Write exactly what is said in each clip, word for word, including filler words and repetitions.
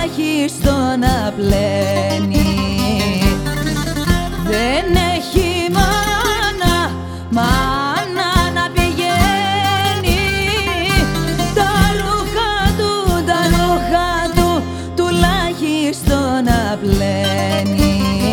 τουλάχιστον να πλένει. Δεν έχει μάνα, μάνα να πηγαίνει. Τα ρούχα του, τα ρούχα του τουλάχιστον να πλένει.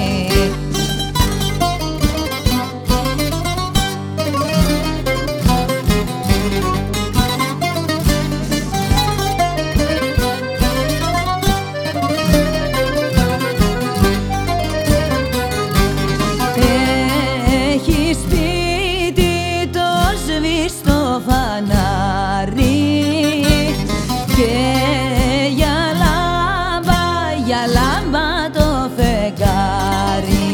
Στο φανάρι και για λάμπα, για λάμπα το φεγγάρι.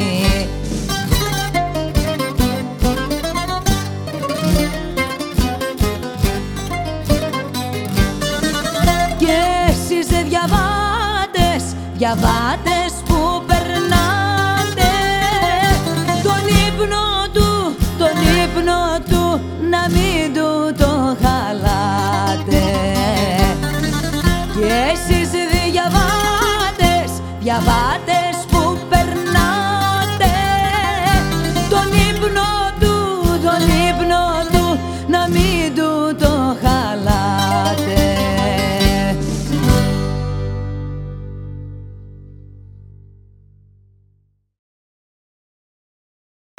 Και εσείς διαβάτες, διαβάτες που περνάτε τον ύπνο του, τον ύπνο του να μην του το χαλάτε. Και εσείς διαβάτες, διαβάτες